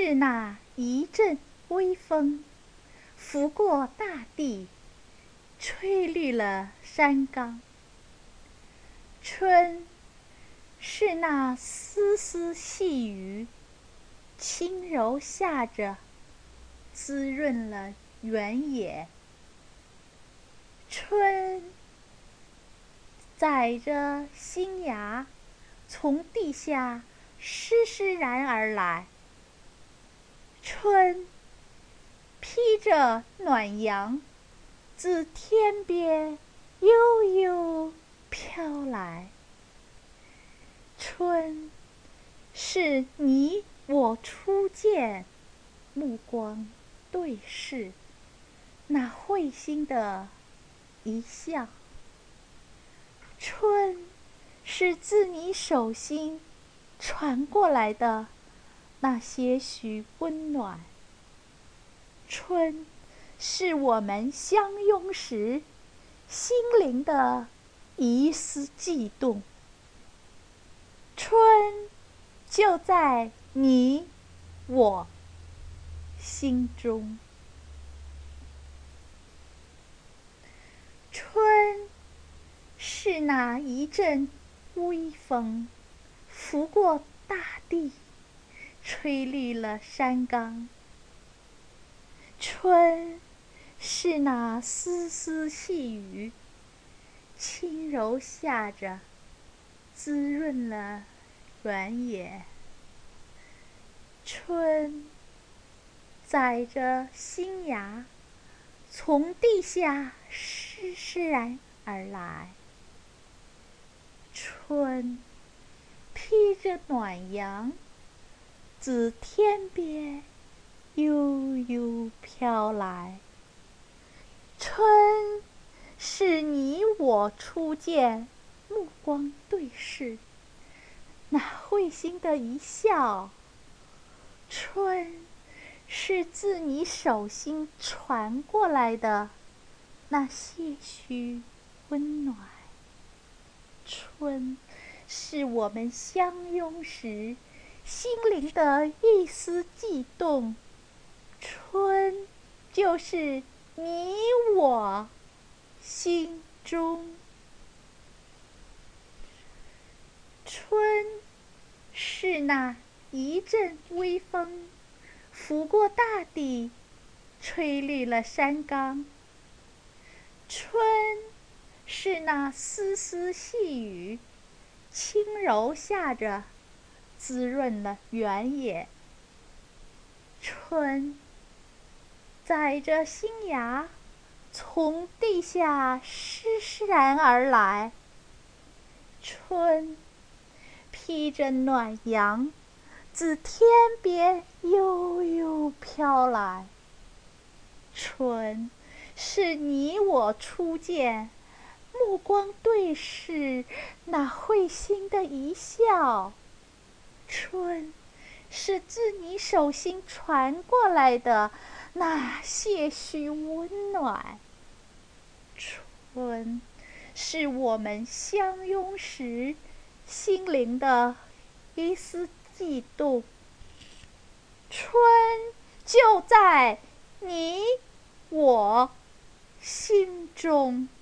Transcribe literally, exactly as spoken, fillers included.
是那一阵微风，拂过大地，吹绿了山岗。春是那丝丝细雨，轻柔下着，滋润了原野。春载着新芽，从地下施施然而来。春披着暖阳，自天边悠悠飘来。春是你我初见，目光对视，那会心的一笑。春是自你手心传过来的那些许温暖。春是我们相拥时心灵的一丝悸动。春就在你我心中。春是那一阵微风，拂过大地，吹绿了山岗。春是那丝丝细雨，轻柔下着，滋润了原野。春载着新芽，从地下施施然而来。春披着暖阳，自天边悠悠飘来。春是你我初见，目光对视，那会心的一笑。春是自你手心传过来的那些许温暖。春是我们相拥时心灵的一丝悸动。春就是你我心中。春是那一阵微风，拂过大地，吹绿了山岗。春是那丝丝细雨，轻柔下着，滋润了原野。春载着新芽，从地下施施然而来。春披着暖阳，自天边悠悠飘来。春是你我初见，目光对视，那会心的一笑。春是自你手心传过来的那些许温暖。春是我们相拥时心灵的一丝悸动。春就在你我心中。